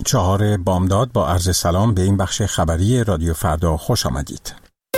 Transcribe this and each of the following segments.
4 بامداد با عرض سلام به این بخش خبری رادیو فردا خوش آمدید.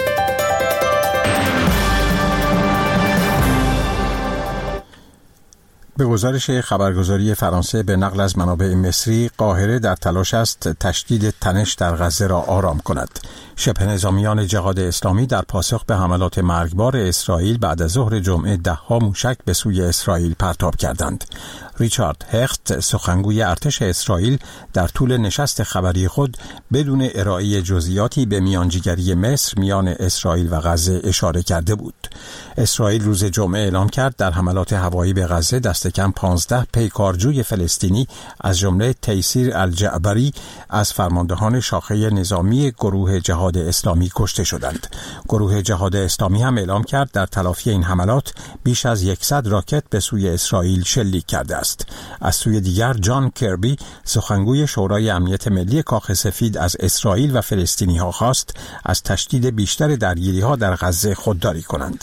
به گزارش خبرگزاری فرانسه به نقل از منابع مصری، قاهره در تلاش است تشدید تنش در غزه را آرام کند. شبه نظامیان جهاد اسلامی در پاسخ به حملات مرگبار اسرائیل بعد از ظهر جمعه 10 موشک به سوی اسرائیل پرتاب کردند. ریچارد هخت، سخنگوی ارتش اسرائیل، در طول نشست خبری خود بدون ارائه جزئیاتی به میانجیگری مصر میان اسرائیل و غزه اشاره کرده بود. اسرائیل روز جمعه اعلام کرد در حملات هوایی به غزه دست کم 15 پیکارجوی فلسطینی از جمله تیسیر الجعبری از فرماندهان شاخه نظامی گروه جهاد اسلامی کشته شدند. گروه جهاد اسلامی هم اعلام کرد در تلافی این حملات بیش از 100 راکت به سوی اسرائیل شلیک کرده است. از سوی دیگر جان کربی، سخنگوی شورای امنیت ملی کاخ سفید، از اسرائیل و فلسطینی‌ها خواست از تشدید بیشتر درگیری‌ها در غزه خودداری کنند.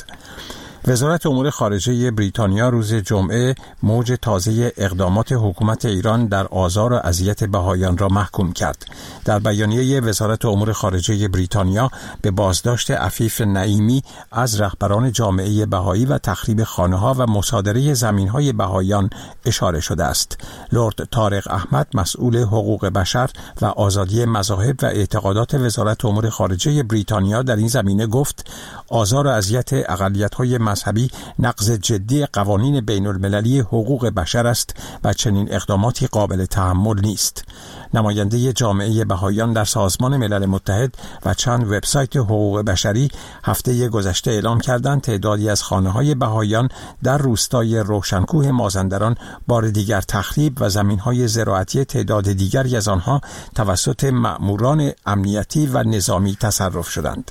وزارت امور خارجه بریتانیا روز جمعه موج تازه اقدامات حکومت ایران در آزار و اذیت بهائیان را محکوم کرد. در بیانیه وزارت امور خارجه بریتانیا به بازداشت عفیف نعیمی از رهبران جامعه بهایی و تخریب خانه‌ها و مصادره زمین‌های بهائیان اشاره شده است. لرد طارق احمد، مسئول حقوق بشر و آزادی مذاهب و اعتقادات وزارت امور خارجه بریتانیا، در این زمینه گفت آزار و اذیت اقلیت‌های مذهبی نقض جدی قوانین بین المللی حقوق بشر است و چنین اقداماتی قابل تحمل نیست. نماینده جامعه بهائیان در سازمان ملل متحد و چند وبسایت حقوق بشری هفته گذشته اعلام کردند تعدادی از خانه‌های بهائیان در روستای روشنکوه مازندران بار دیگر تخریب و زمین‌های زراعتی تعداد دیگری از آنها توسط مأموران امنیتی و نظامی تصرف شدند.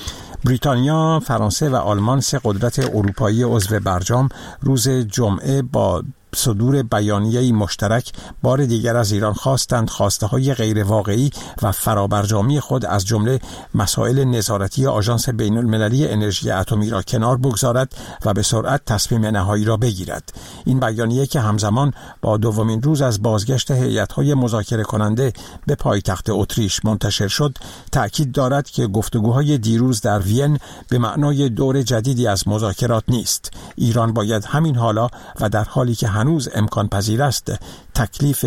بریتانیا، فرانسه و آلمان، 3 قدرت اروپایی عضو برجام، روز جمعه با صدور بیانیه‌ای مشترک بار دیگر از ایران خواستند خواسته‌های غیر واقعی و فرابرجامی خود از جمله مسائل نظارتی آژانس بین‌المللی انرژی اتمی را کنار بگذارد و به سرعت تصمیم نهایی را بگیرد. این بیانیه که همزمان با دومین روز از بازگشت هیئت‌های مذاکره کننده به پایتخت اتریش منتشر شد، تأکید دارد که گفتگوهای دیروز در وین به معنای دور جدیدی از مذاکرات نیست. ایران باید همین حالا و در حالی که هنوز امکان پذیر است تکلیف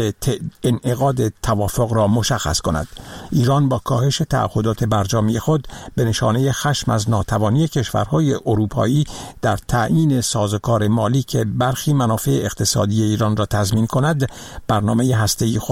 انعقاد توافق را مشخص کند. ایران با کاهش تعهدات برجامی خود به نشانه خشم از ناتوانی کشورهای اروپایی در تعیین سازوکار مالی که برخی منافع اقتصادی ایران را تضمین کند، برنامه هسته‌ای خود